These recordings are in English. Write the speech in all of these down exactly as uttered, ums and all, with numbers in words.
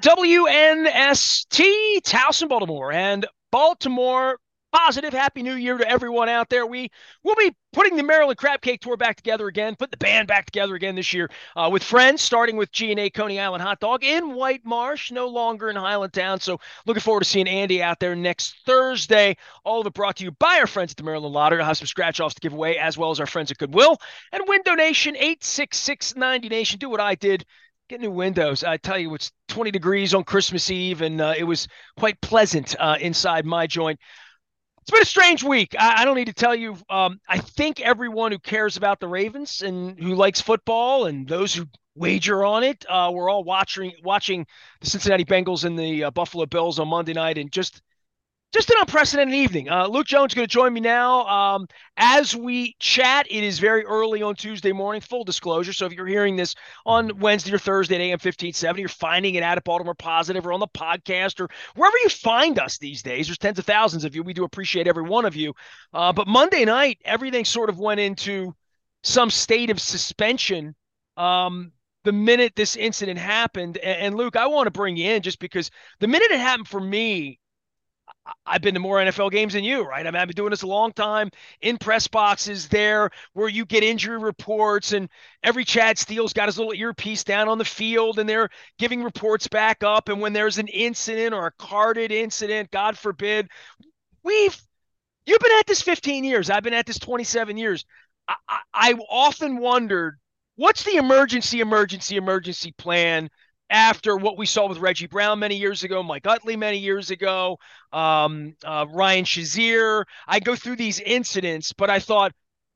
W N S T, Towson, Baltimore, and Baltimore positive. Happy New Year to everyone out there. We will be putting the Maryland Crab Cake Tour back together again, put the band back together again this year uh, with friends, starting with G and A Coney Island Hot Dog in White Marsh, no longer in Highlandtown. So looking forward to seeing Andy out there next Thursday. All of it brought to you by our friends at the Maryland Lottery. I'll have some scratch-offs to give away, as well as our friends at Goodwill. And win donation, eight six six ninety Nation. Do what I did. Get new windows. I tell you, it's twenty degrees on Christmas Eve, and uh, it was quite pleasant uh, inside my joint. It's been a strange week. I, I don't need to tell you. Um, I think everyone who cares about the Ravens and who likes football and those who wager on it, uh, we're all watching watching the Cincinnati Bengals and the uh, Buffalo Bills on Monday night, and just just an unprecedented evening. Uh, Luke Jones is going to join me now. Um, as we chat, it is very early on Tuesday morning, full disclosure. So if you're hearing this on Wednesday or Thursday at A M fifteen seventy, you're finding it out at Baltimore Positive or on the podcast or wherever you find us these days. There's tens of thousands of you. We do appreciate every one of you. Uh, but Monday night, everything sort of went into some state of suspension um, the minute this incident happened. And, and Luke, I want to bring you in just because the minute it happened for me, I've been to more N F L games than you, right? I mean, I've been doing this a long time in press boxes there where you get injury reports, and every Chad Steele's got his little earpiece down on the field and they're giving reports back up. And when there's an incident or a carded incident, God forbid, we've, you've been at this fifteen years. I've been at this twenty-seven years. I, I, I often wondered, what's the emergency, emergency, emergency plan after what we saw with Reggie Brown many years ago, Mike Utley many years ago, um, uh, Ryan Shazier. I go through these incidents, but I thought,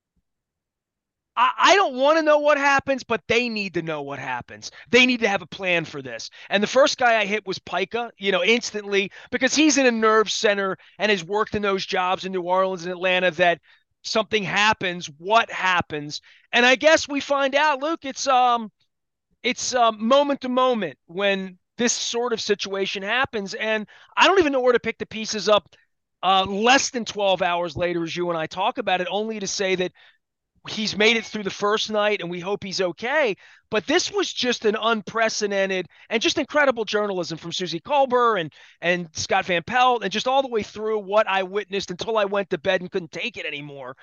I, I don't want to know what happens, but they need to know what happens. They need to have a plan for this. And the first guy I hit was Pica, you know, instantly, because he's in a nerve center and has worked in those jobs in New Orleans and Atlanta that something happens, what happens? And I guess we find out, Luke, it's um it's uh, moment to moment when this sort of situation happens. And I don't even know where to pick the pieces up uh, less than twelve hours later as you and I talk about it, only to say that he's made it through the first night and we hope he's okay. But this was just an unprecedented and just incredible journalism from Susie Colbert and, and Scott Van Pelt, and just all the way through what I witnessed until I went to bed and couldn't take it anymore.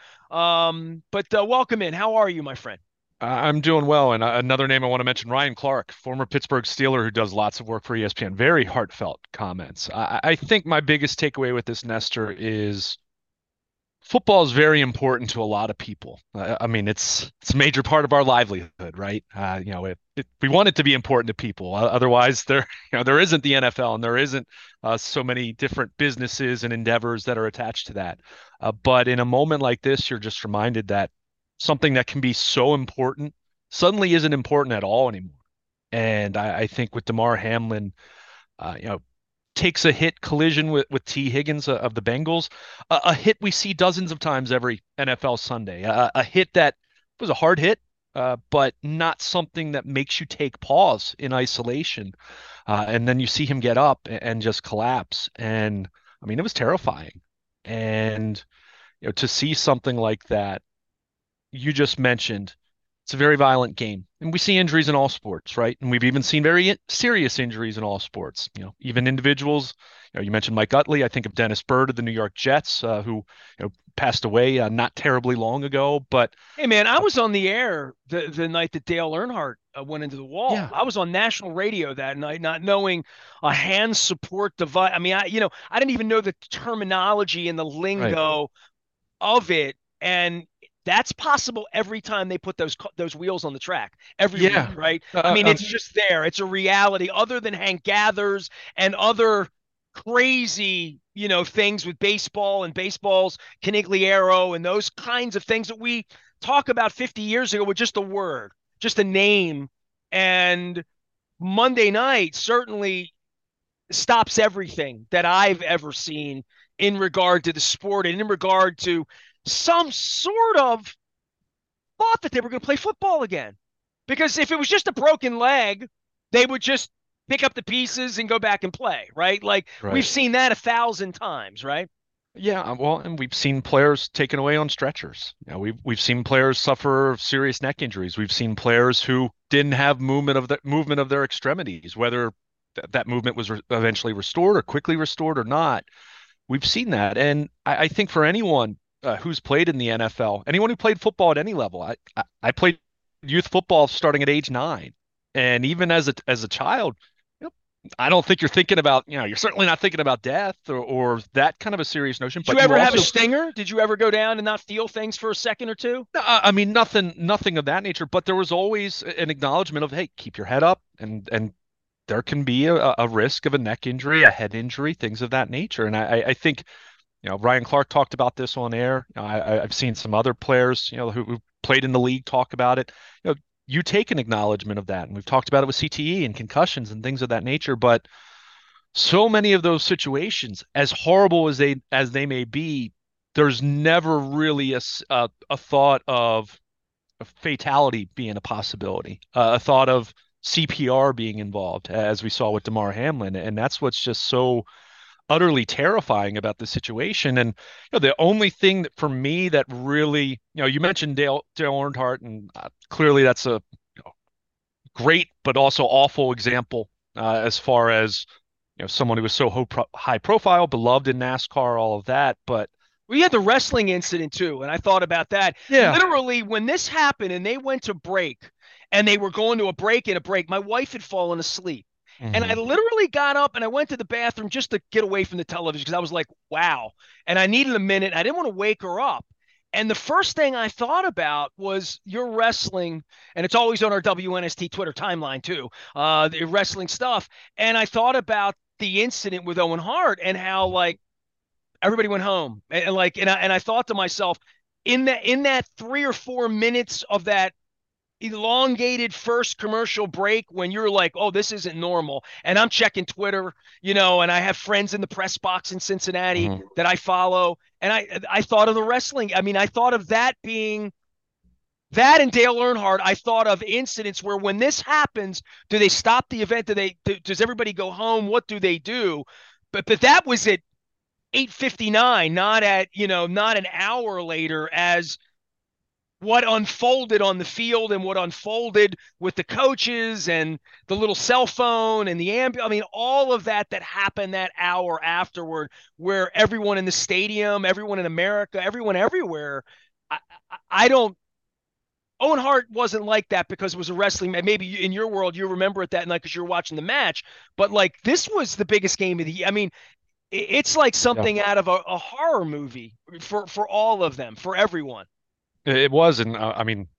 Um, but uh, welcome in. How are you, my friend? Uh, I'm doing well. And uh, another name I want to mention, Ryan Clark, former Pittsburgh Steeler who does lots of work for E S P N. Very heartfelt comments. I, I think my biggest takeaway with this, Nestor, is football is very important to a lot of people. Uh, I mean, it's it's a major part of our livelihood, right? Uh, you know, it, it, we want it to be important to people. Uh, otherwise, there you know there isn't the N F L and there isn't uh, so many different businesses and endeavors that are attached to that. Uh, but in a moment like this, you're just reminded that something that can be so important suddenly isn't important at all anymore. And I, I think with Damar Hamlin, uh, you know, takes a hit collision with, with T. Higgins uh, of the Bengals, a, a hit we see dozens of times every N F L Sunday, a, a hit that was a hard hit, uh, but not something that makes you take pause in isolation. Uh, and then you see him get up and, and just collapse. And I mean, it was terrifying. And, you know, to see something like that, you just mentioned, it's a very violent game. And we see injuries in all sports, right? And we've even seen very serious injuries in all sports. You know, even individuals. You know, you mentioned Mike Utley. I think of Dennis Byrd of the New York Jets, uh, who you know passed away uh, not terribly long ago. But Hey, man, I uh, was on the air the, the night that Dale Earnhardt uh, went into the wall. yeah, I was on national radio that night, not knowing a hand support device. I mean, I, you know, I didn't even know the terminology and the right, lingo of it. And that's possible every time they put those those wheels on the track every week, yeah, right? uh, I uh, mean, um, it's just there. It's a reality other than Hank Gathers and other crazy, you know, things with baseball and baseball's Canigliaro and those kinds of things that we talk about fifty years ago with just a word, just a name. And Monday night certainly stops everything that I've ever seen in regard to the sport and in regard to some sort of thought that they were going to play football again. Because if it was just a broken leg, they would just pick up the pieces and go back and play, right? Like we've right. seen that a thousand times, right? Yeah, uh, well, and we've seen players taken away on stretchers. You know, we've we've seen players suffer serious neck injuries. We've seen players who didn't have movement of the movement of their extremities, whether th that movement was re eventually restored or quickly restored or not. We've seen that. And I, I think for anyone uh, who's played in the N F L, anyone who played football at any level, I, I, I played youth football starting at age nine. And even as a as a child, you know, I don't think you're thinking about, you know, you're certainly not thinking about death or, or that kind of a serious notion, Did you but you ever have a also, stinger? Did you ever go down and not feel things for a second or two? I I mean, nothing, nothing of that nature, but there was always an acknowledgement of, hey, keep your head up and, and there can be a, a risk of a neck injury, a head injury, things of that nature. And I, I think you know, Ryan Clark talked about this on air. You know, I, I've seen some other players, you know, who, who played in the league talk about it. You know, you take an acknowledgement of that, and we've talked about it with C T E and concussions and things of that nature. But so many of those situations, as horrible as they as they may be, there's never really a a, a thought of a fatality being a possibility, uh, a thought of C P R being involved, as we saw with Damar Hamlin, and that's what's just so utterly terrifying about the situation. And you know, the only thing that for me that really, you know, you mentioned Dale Dale Earnhardt, and uh, clearly that's a you know, great but also awful example uh, as far as you know someone who was so ho pro high profile, beloved in NASCAR, all of that. But We had the wrestling incident too, and I thought about that. yeah, Literally, when this happened and they went to break and they were going to a break and a break, my wife had fallen asleep. And I hmm literally got up and I went to the bathroom just to get away from the television because I was like, wow. And I needed a minute. I didn't want to wake her up. And the first thing I thought about was your wrestling, and it's always on our W N S T Twitter timeline too, uh, the wrestling stuff. And I thought about the incident with Owen Hart and how like everybody went home and, and like and I, and I thought to myself in that in that three or four minutes of that elongated first commercial break when you're like, oh, this isn't normal, and I'm checking Twitter, you know, and I have friends in the press box in Cincinnati hmm that I follow, and I I thought of the wrestling. I mean, I thought of that being that and Dale Earnhardt. I thought of incidents where when this happens, do they stop the event? Do they do, does everybody go home? What do they do? But but that was it eight fifty-nine, not at, you know, not an hour later as what unfolded on the field and what unfolded with the coaches and the little cell phone and the amp. I mean, all of that that happened that hour afterward, where everyone in the stadium, everyone in America, everyone everywhere. I, I, I don't. Owen Hart wasn't like that because it was a wrestling. Maybe in your world you remember it that night because you're watching the match. But like this was the biggest game of the year. I mean, it's like yeah, something out of a, a horror movie for for all of them, for everyone. it, it was. And uh, I mean,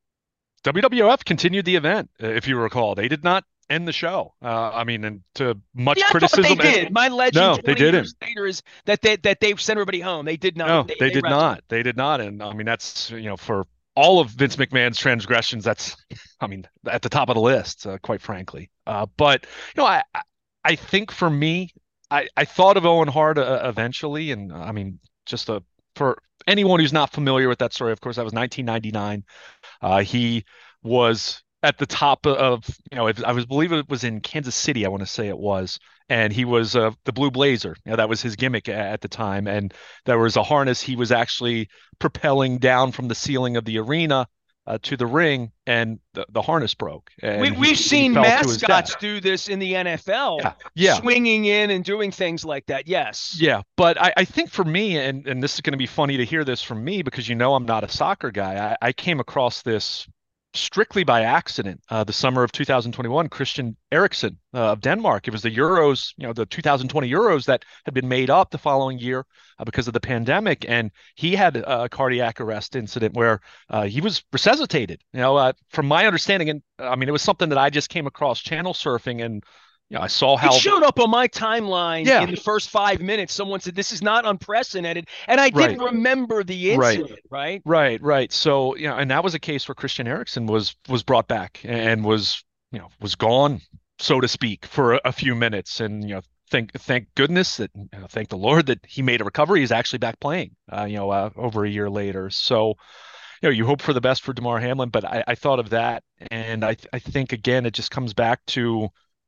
W W F continued the event, uh, if you recall. They did not end the show. Uh, I mean, and to much Yeah, I thought they criticism, and did. My legend no, they twenty didn't. years later is that they that they sent everybody home. They did not. No, They they they did wrestled. not. They did not. And I mean, that's, you know, for all of Vince McMahon's transgressions, that's, I mean, at the top of the list, uh, quite frankly. Uh, but, you know, I, I I think for me, I, I thought of Owen Hart uh, eventually. And uh, I mean, just a, for anyone who's not familiar with that story, of course, that was nineteen ninety-nine. Uh, he was at the top of, you know, I was believe it was in Kansas City, I want to say it was, and he was uh, the Blue Blazer. You know, that was his gimmick at the time, and there was a harness he was actually propelling down from the ceiling of the arena uh, to the ring, and the, the harness broke, We and he we've he seen fell to his death. mascots do this in the N F L, Yeah, yeah, swinging in and doing things like that. Yes. yeah. But I, I think for me, and and this is going to be funny to hear this from me because you know I'm not a soccer guy. I, I came across this strictly by accident uh, the summer of two thousand twenty-one. Christian Eriksen uh, of Denmark. It was the Euros, you know, the two thousand twenty Euros that had been made up the following year uh, because of the pandemic, and he had a cardiac arrest incident where uh, he was resuscitated. You know, uh, from my understanding, and I mean, it was something that I just came across channel surfing, and you know, I saw It how. showed up on my timeline Yeah, in the first five minutes. Someone said this is not unprecedented, and I did right, remember the right. incident. Right. Right, right. So, you know, and that was a case where Christian Eriksen was was brought back and was, you know, was gone, so to speak, for a, a few minutes. And, you know, thank thank goodness that, you know, thank the Lord that he made a recovery. He's actually back playing, uh, you know, uh, over a year later. So, you know, you hope for the best for Damar Hamlin, but I, I thought of that, and I I think again it just comes back to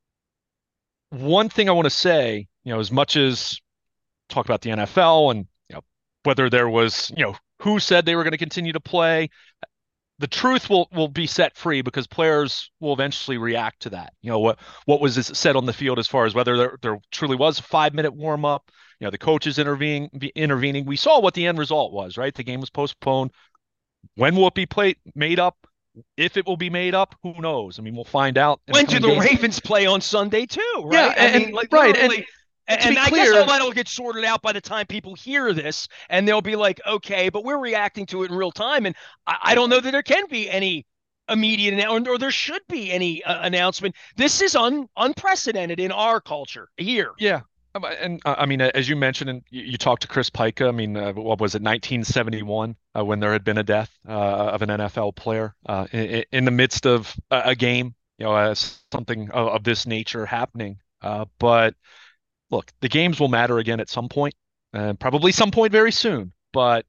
one thing I want to say. You know, as much as talk about the N F L and you know whether there was, you know, who said they were going to continue to play. the truth will will be set free because players will eventually react to that. You know, what what was said on the field as far as whether there, there truly was a five minute warm up. You know, the coaches intervening intervening. We saw what the end result was, right? The game was postponed. When will it be played made up? If it will be made up, who knows? I mean, we'll find out in the When do coming the days. Ravens play on Sunday too, Yeah, right? I and, mean, and like right, and, literally. and to be And I guess all clear, that'll get sorted out by the time people hear this, and they'll be like, okay, but we're reacting to it in real time. And I, I don't know that there can be any immediate announcement, or there should be any uh, announcement. This is un, unprecedented in our culture here. yeah. Um, And uh, I mean, uh, as you mentioned, and you, you talked to Chris Pica. I mean, uh, what was it, nineteen seventy-one, uh, when there had been a death uh, of an N F L player uh, in, in the midst of a, a game, you know, as something of, of this nature happening. Uh, but look, the games will matter again at some point, and probably some point very soon. But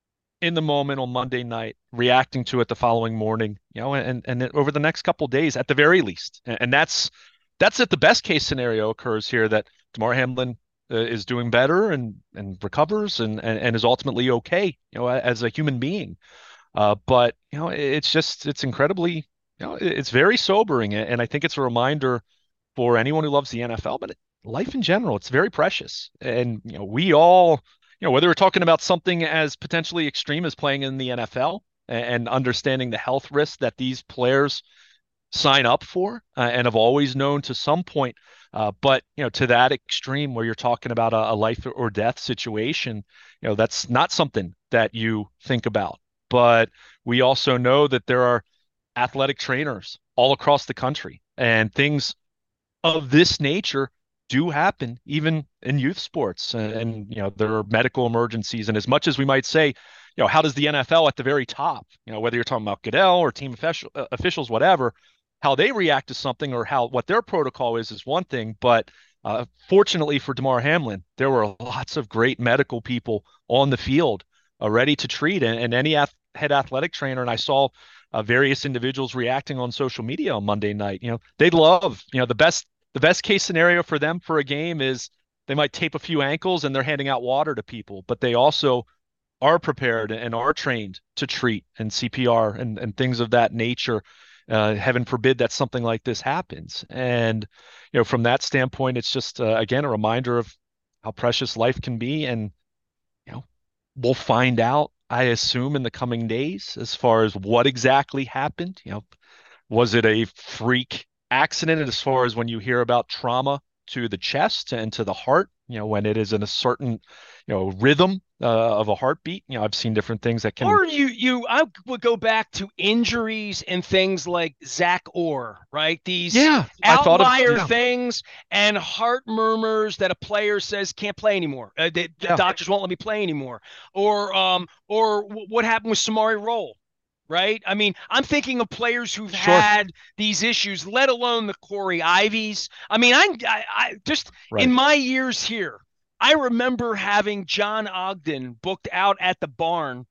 in the moment on Monday night, reacting to it the following morning, you know, and and over the next couple of days at the very least. And, and that's that's if the best case scenario occurs here, that Damar Hamlin uh, is doing better and and recovers and, and and is ultimately okay, you know, as a human being. Uh, but you know, it's just it's incredibly, you know, it's very sobering, and I think it's a reminder for anyone who loves the N F L, but life in general, it's very precious. And, you know, we all, you know, whether we're talking about something as potentially extreme as playing in the N F L and understanding the health risks that these players sign up for uh, and have always known to some point. Uh, but, you know, to that extreme where you're talking about a, a life or death situation, you know, that's not something that you think about. But we also know that there are athletic trainers all across the country, and things of this nature do happen even in youth sports. And, and you know, there are medical emergencies, and as much as we might say, you know, how does the N F L at the very top, you know, whether you're talking about Goodell or team official, uh, officials, whatever, how they react to something or how what their protocol is is one thing. But uh, fortunately for Damar Hamlin, there were lots of great medical people on the field uh, ready to treat, and, and any ath- head athletic trainer, and I saw uh, various individuals reacting on social media on Monday night. You know, they love, you know, the best the best case scenario for them for a game is they might tape a few ankles and they're handing out water to people, but they also are prepared and are trained to treat and C P R and, and things of that nature. Uh, heaven forbid that something like this happens. And, you know, from that standpoint, it's just, uh, again, a reminder of how precious life can be. And, you know, we'll find out, I assume, in the coming days as far as what exactly happened. You know, was it a freak accident as far as when you hear about trauma to the chest and to the heart, you know, when it is in a certain, you know, rhythm uh, of a heartbeat? You know, I've seen different things that can. Or you, you, I would go back to injuries and things like Zach Orr, right? These Yeah, I thought of, outlier yeah, things and heart murmurs that a player says can't play anymore. Uh, the, the yeah, doctors won't let me play anymore. Or, um, or w- what happened with Samari Roll, right? I mean, I'm thinking of players who've sure, had these issues, let alone the Corey Ivies. I mean, I, I, I just in right, my years here, I remember having John Ogden booked out at the barn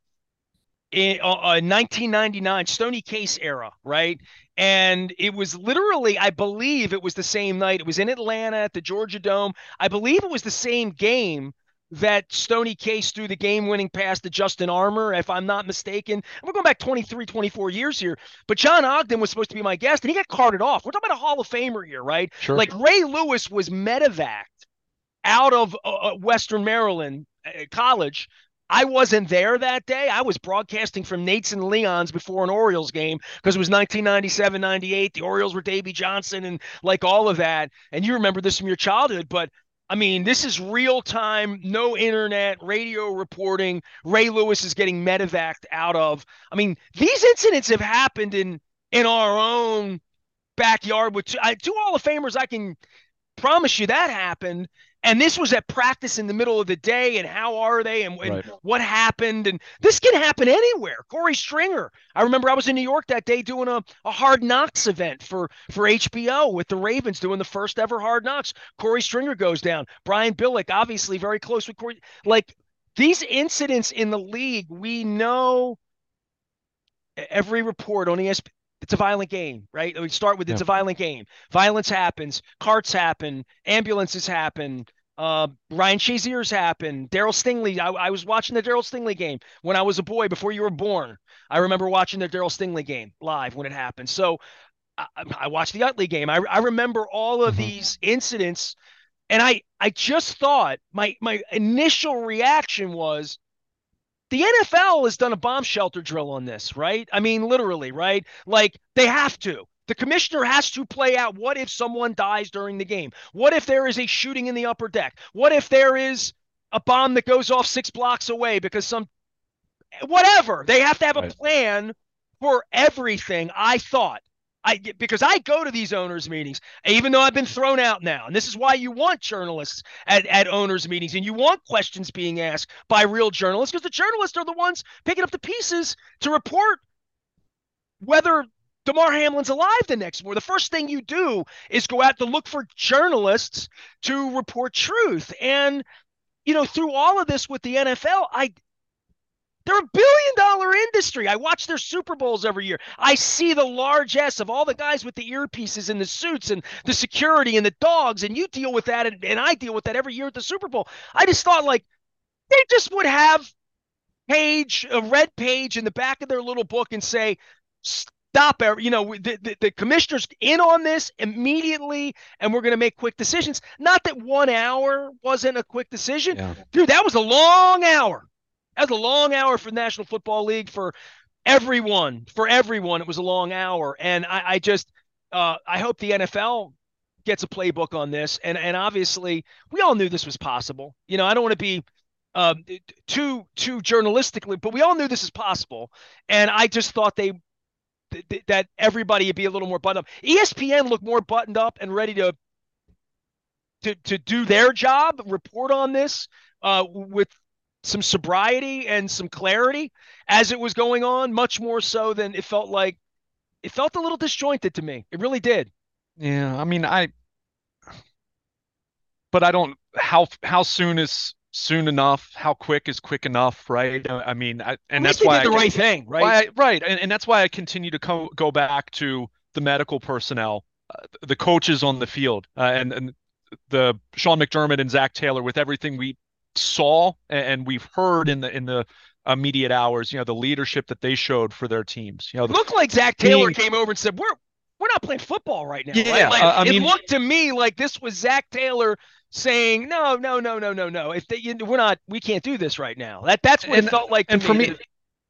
in uh, nineteen ninety-nine Stony Case era, right? And it was literally, I believe it was the same night. It was in Atlanta at the Georgia Dome. I believe it was the same game that Stony Case threw the game-winning pass to Justin Armour, if I'm not mistaken. We're going back twenty-three, twenty-four years here. But John Ogden was supposed to be my guest, and he got carted off. We're talking about a Hall of Famer here, right? sure, Like Ray Lewis was medevaced out of uh, uh, Western Maryland uh, College. I wasn't there that day. I was broadcasting from Nate's and Leon's before an Orioles game because it was nineteen ninety-seven, ninety-eight. The Orioles were Davey Johnson and like all of that. And you remember this from your childhood, but I mean, this is real time, no internet, radio reporting. Ray Lewis is getting medevaced out of. I mean, these incidents have happened in in our own backyard with two, I, two Hall of Famers. I can promise you that happened. And this was at practice in the middle of the day. And how are they? And, and right. what happened? And this can happen anywhere. Corey Stringer. I remember I was in New York that day doing a, a Hard Knocks event for, for H B O with the Ravens doing the first ever Hard Knocks. Corey Stringer goes down. Brian Billick, obviously very close with Corey. Like these incidents in the league, we know every report on E S P N. It's a violent game, right? We start with Yeah, it's a violent game. Violence happens, carts happen, ambulances happen, Uh, Ryan Shazier's happened. Daryl Stingley. I, I was watching the Daryl Stingley game when I was a boy before you were born. I remember watching the Daryl Stingley game live when it happened. So I, I watched the Utley game. I, I remember all of Hmm. these incidents, and I I just thought my my initial reaction was the N F L has done a bomb shelter drill on this, right? I mean, literally, right? Like they have to. The commissioner has to play out what if someone dies during the game? What if there is a shooting in the upper deck? What if there is a bomb that goes off six blocks away because some whatever. They have to have a Right. plan for everything, I thought. I because I go to these owners meetings, even though I've been thrown out now. And this is why you want journalists at, at owners meetings and you want questions being asked by real journalists, because the journalists are the ones picking up the pieces to report whether Damar Hamlin's alive the next morning. The first thing you do is go out to look for journalists to report truth. And, you know, through all of this with the N F L, I they're a billion dollar industry. I watch their Super Bowls every year. I see the largesse of all the guys with the earpieces and the suits and the security and the dogs, and you deal with that, and, and I deal with that every year at the Super Bowl. I just thought like they just would have page a red page in the back of their little book and say, "Stop!" You know, the, the, the commissioner's in on this immediately, and we're going to make quick decisions. Not that one hour wasn't a quick decision, Yeah. dude. That was a long hour. That was a long hour for the National Football League for everyone. For everyone, it was a long hour, and I, I just uh, I hope the N F L gets a playbook on this. And and obviously, we all knew this was possible. You know, I don't want to be um, too too journalistically, but we all knew this is possible. And I just thought they th- that everybody would be a little more buttoned up. E S P N looked more buttoned up and ready to to to do their job, report on this uh, with some sobriety and some clarity as it was going on, much more so than it felt like. It felt a little disjointed to me. It really did. Yeah. I mean, I, but I don't, how, how soon is soon enough? How quick is quick enough? Right. I, I mean, I, At and least that's they why did I, the right thing, right? why, I, right. And, and that's why I continue to co go back to the medical personnel, uh, the coaches on the field, uh, and, and the Sean McDermott and Zach Taylor with everything we saw and we've heard in the, in the, immediate hours, you know, the leadership that they showed for their teams, you know, It looked like Zach Taylor being, came over and said, "We're we're not playing football right now," right? yeah, Like uh, I it mean, looked to me like this was Zach Taylor saying, "No, no, no, no, no, no. If they, we're not, we can't do this right now." That that's what it and, felt like to and for me. me, That,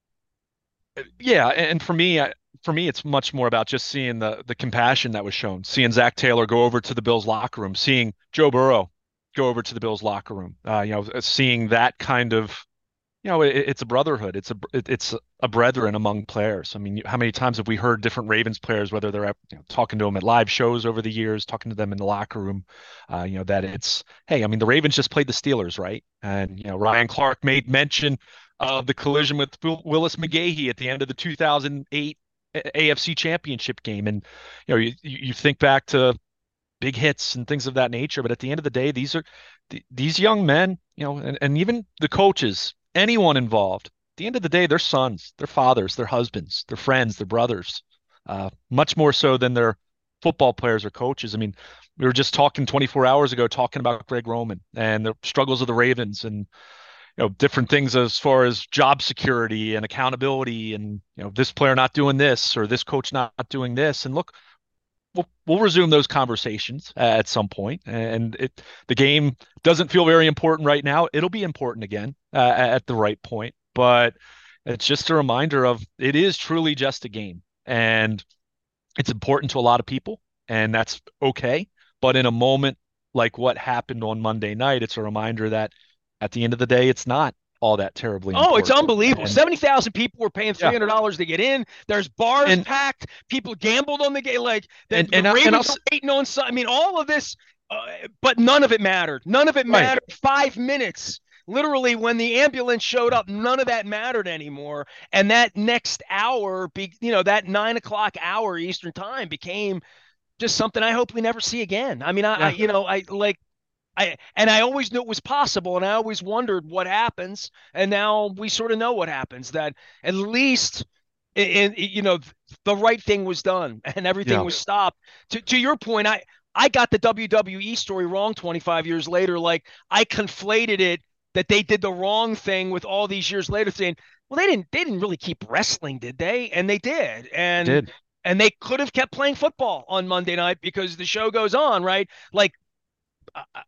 yeah, and for me, I, for me, it's much more about just seeing the the compassion that was shown, seeing Zach Taylor go over to the Bills locker room, seeing Joe Burrow go over to the Bills locker room, uh, you know, seeing that kind of, you know, it, it's a brotherhood, it's a it, it's a brethren among players. I mean, how many times have we heard different Ravens players, whether they're you know, talking to them at live shows over the years, talking to them in the locker room, uh, you know, that it's, hey, I mean, the Ravens just played the Steelers, right? And you know, Ryan Clark made mention of the collision with Willis McGahee at the end of the two thousand eight A F C Championship game, and you know, you you think back to big hits and things of that nature. But at the end of the day, these are th- these young men, you know, and, and even the coaches, anyone involved. At the end of the day, they're sons, their fathers, their husbands, their friends, their brothers, uh, much more so than their football players or coaches. I mean, we were just talking twenty-four hours ago, talking about Greg Roman and the struggles of the Ravens and you know different things as far as job security and accountability and you know this player not doing this or this coach not doing this. And look, we'll we'll resume those conversations uh, at some point. And it the game doesn't feel very important right now. It'll be important again uh, at the right point. But it's just a reminder of it is truly just a game, and it's important to a lot of people, and that's okay. But in a moment like what happened on Monday night, it's a reminder that at the end of the day, it's not all that terribly oh, it's important. unbelievable. And seventy thousand people were paying yeah, three hundred dollars to get in. There's bars and packed. People gambled on the game. Like the, and the and I, and I'll Ravens were waiting on some. I mean, all of this, uh, but none of it mattered. None of it right. mattered. Five minutes. Literally, when the ambulance showed up, none of that mattered anymore. And that next hour, be, you know, that nine o'clock hour Eastern time became just something I hope we never see again. I mean, I, I Yeah. you know, I like I and I always knew it was possible, and I always wondered what happens. And now we sort of know what happens. That at least, in, in you know, the right thing was done, and everything Yeah. was stopped. To to your point, I I got the W W E story wrong twenty-five years later. Like I conflated it that they did the wrong thing with all these years later saying, well, they didn't they didn't really keep wrestling, did they? And they did. They And did. and they could have kept playing football on Monday night because the show goes on, right? Like I,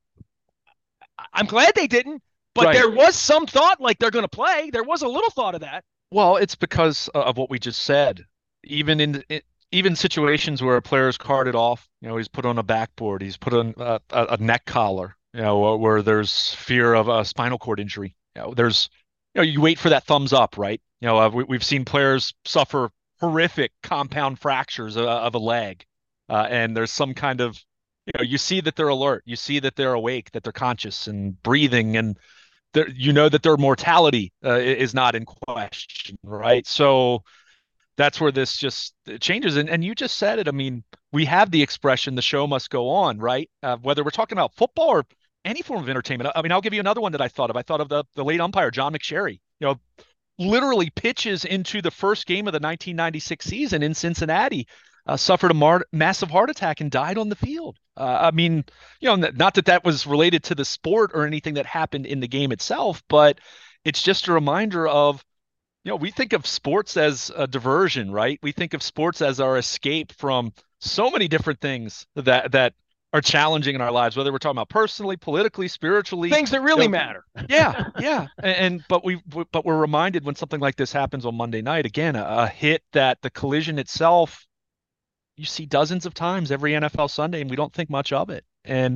I'm glad they didn't, but Right. there was some thought like they're going to play. There was a little thought of that. Well, it's because of what we just said. Even in it, even situations where a player is carted off, you know, he's put on a backboard, he's put on a, a, a neck collar, you know, where there's fear of a spinal cord injury. You know, there's, you know, you wait for that thumbs up, right? You know, uh, we, we've seen players suffer horrific compound fractures of, of a leg, uh, and there's some kind of, you know, you see that they're alert, you see that they're awake, that they're conscious and breathing, and there, you know that their mortality uh, is not in question, right? So that's where this just changes. And, and you just said it. I mean, we have the expression, the show must go on, right? Uh, whether we're talking about football or any form of entertainment. I mean, I'll give you another one that I thought of. I thought of the, the late umpire, John McSherry, you know, literally pitches into the first game of the nineteen ninety-six season in Cincinnati, uh, suffered a mar- massive heart attack and died on the field. Uh, I mean, you know, not that that was related to the sport or anything that happened in the game itself, but it's just a reminder of, you know, we think of sports as a diversion, right? We think of sports as our escape from so many different things that that are challenging in our lives, whether we're talking about personally, politically, spiritually, Things that you really know, matter. yeah, yeah. And, and but we but we're reminded when something like this happens on Monday night, again, a, a hit that the collision itself you see dozens of times every N F L Sunday, and we don't think much of it. And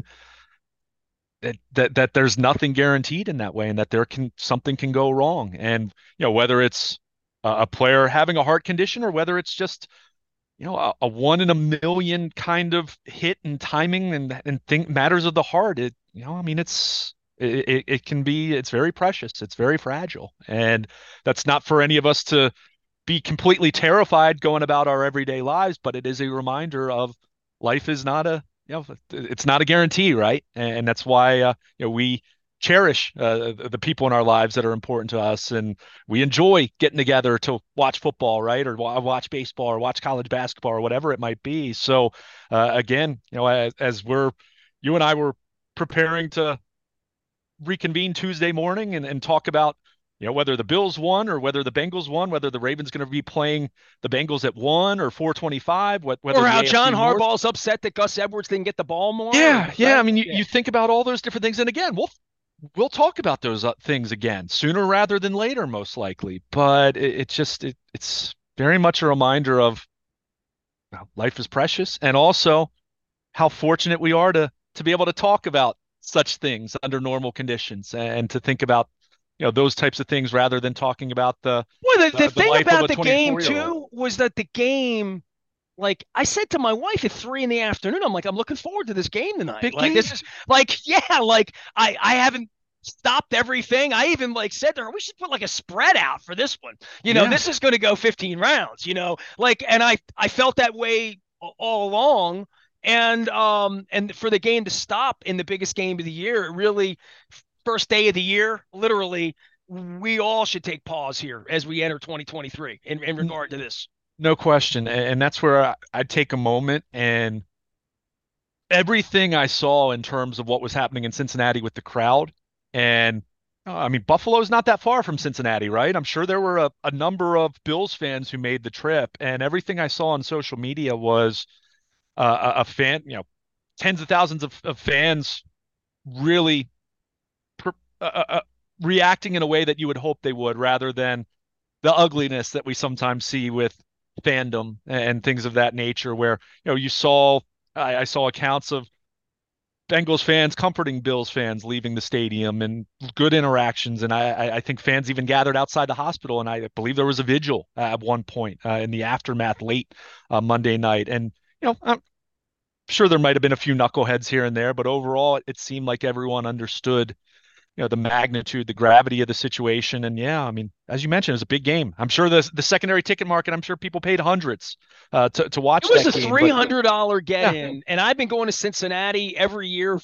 that that that there's nothing guaranteed in that way, and that there can something can go wrong. And you know, whether it's a, a player having a heart condition or whether it's just you know a, a one in a million kind of hit and timing and and think matters of the heart. It you know, I mean, it's it, it it can be it's very precious. It's very fragile, and that's not for any of us to be completely terrified going about our everyday lives, but it is a reminder of life is not a, you know, it's not a guarantee, right? And that's why, uh, you know, we cherish uh, the people in our lives that are important to us, and we enjoy getting together to watch football, right, or watch baseball, or watch college basketball, or whatever it might be. So, uh, again, you know, as, as we're, you and I were preparing to reconvene Tuesday morning and, and talk about, you know, whether the Bills won or whether the Bengals won, whether the Ravens going to be playing the Bengals at one or four twenty-five, what, whether Or the how A F C John North. Harbaugh's upset that Gus Edwards didn't get the ball more. Yeah, Or, yeah. I right? mean, you, Yeah. you think about all those different things, and again, we'll we'll talk about those uh, things again sooner rather than later, most likely. But it, it's just it, it's very much a reminder of well, life is precious, and also how fortunate we are to to be able to talk about such things under normal conditions and to think about you know those types of things rather than talking about the Well, the, the the, the thing life of about a the game twenty-four year old. too was that the game, like I said to my wife at three in the afternoon, I'm like, I'm looking forward to this game tonight. Big Like game. this is like, yeah, like I I haven't stopped everything. I even like said to her, we should put like a spread out for this one. You know, Yeah. this is going to go fifteen rounds. You know, like, and I I felt that way all along. And um and for the game to stop in the biggest game of the year, it really first day of the year, literally, we all should take pause here as we enter twenty twenty-three in, in N- regard to this. No question. And, and that's where I, I take a moment and everything I saw in terms of what was happening in Cincinnati with the crowd. And uh, I mean, Buffalo's not that far from Cincinnati, right? I'm sure there were a, a number of Bills fans who made the trip. And everything I saw on social media was uh, a, a fan, you know, tens of thousands of, of fans really per, uh, uh, uh, reacting in a way that you would hope they would, rather than the ugliness that we sometimes see with fandom and things of that nature. Where you know you saw, I, I saw accounts of Bengals fans comforting Bills fans leaving the stadium and good interactions, and I, I think fans even gathered outside the hospital, and I believe there was a vigil at one point uh, in the aftermath late uh, Monday night. And you know, I'm sure there might have been a few knuckleheads here and there, but overall, it seemed like everyone understood you know the magnitude, the gravity of the situation. And yeah, I mean, as you mentioned, it was a big game. I'm sure the the secondary ticket market, I'm sure people paid hundreds uh, to to It watch was that a game. But three hundred dollars get yeah, in, and I've been going to Cincinnati every year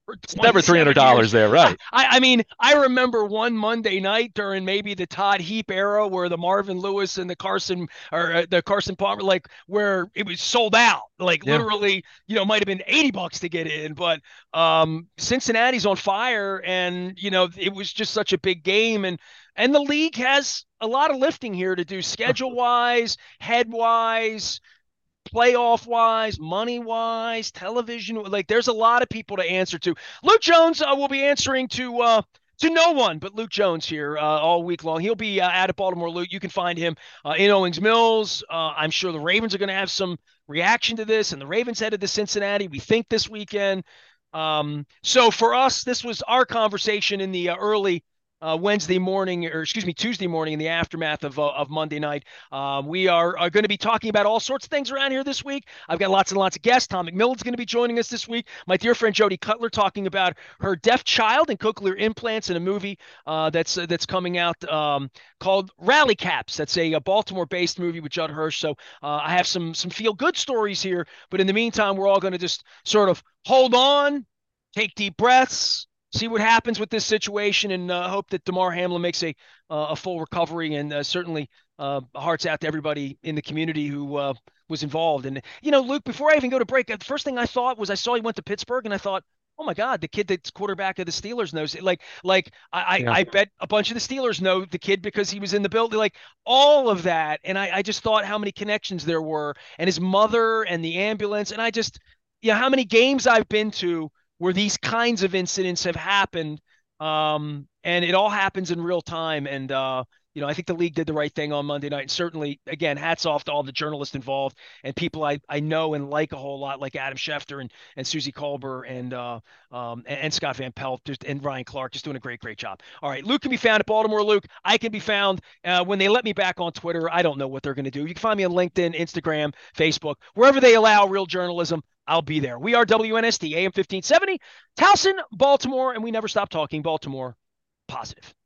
for It's never twenty-seven three hundred dollars years. there, I, right? I mean, I remember one Monday night during maybe the Todd Heap era where the Marvin Lewis and the Carson or uh, the Carson Palmer, like where it was sold out, like Yeah. literally, you know, might have been eighty bucks to get in. But um, Cincinnati's on fire, and you know, it was just such a big game, and and the league has a lot of lifting here to do, schedule wise, head wise, playoff wise, money wise, television. Like there's a lot of people to answer to. Luke Jones uh, will be answering to uh, to no one but Luke Jones here uh, all week long. He'll be uh, out at Baltimore. Luke, you can find him uh, in Owings Mills. Uh, I'm sure the Ravens are going to have some reaction to this, and the Ravens headed to Cincinnati, we think, this weekend. Um, so for us, this was our conversation in the uh, early uh, Wednesday morning, or excuse me, Tuesday morning in the aftermath of, uh, of Monday night. Um, we are, are going to be talking about all sorts of things around here this week. I've got lots and lots of guests. Tom McMillan's going to be joining us this week. My dear friend Jody Cutler talking about her deaf child and cochlear implants in a movie uh, that's uh, that's coming out um, called Rally Caps. That's a, a Baltimore-based movie with Judd Hirsch. So uh, I have some some feel-good stories here. But in the meantime, we're all going to just sort of hold on, take deep breaths, see what happens with this situation, and uh, hope that Damar Hamlin makes a uh, a full recovery. And uh, certainly, uh, hearts out to everybody in the community who uh, was involved. And you know, Luke, before I even go to break, the first thing I thought was I saw he went to Pittsburgh, and I thought, oh my God, the kid that's quarterback of the Steelers knows it. Like, like I, Yeah. I, I bet a bunch of the Steelers know the kid because he was in the building. Like all of that, and I, I just thought how many connections there were, and his mother and the ambulance, and I just, yeah, how many games I've been to where these kinds of incidents have happened. Um, and it all happens in real time. And, uh, you know, I think the league did the right thing on Monday night. And certainly, again, hats off to all the journalists involved and people I, I know and like a whole lot, like Adam Schefter and, and Susie Kolber and, uh, um, and, and Scott Van Pelt just, and Ryan Clark, just doing a great, great job. All right. Luke can be found at Baltimore Luke. I can be found uh, when they let me back on Twitter. I don't know what they're going to do. You can find me on LinkedIn, Instagram, Facebook, wherever they allow real journalism. I'll be there. We are W N S T, A M fifteen seventy, Towson, Baltimore, and we never stop talking Baltimore positive.